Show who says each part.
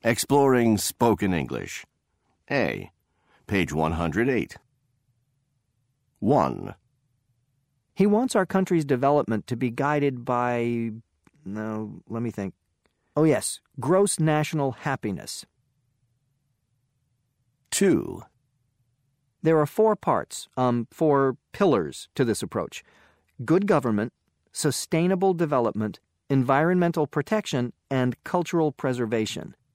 Speaker 1: Exploring Spoken English. A. Page 108. 1.
Speaker 2: He wants our country's development to be guided by... No, let me think. Oh, yes, gross national happiness.
Speaker 1: 2.
Speaker 2: There are 4 parts, 4 pillars to this approach. Good government, sustainable development, environmental protection, and cultural preservation.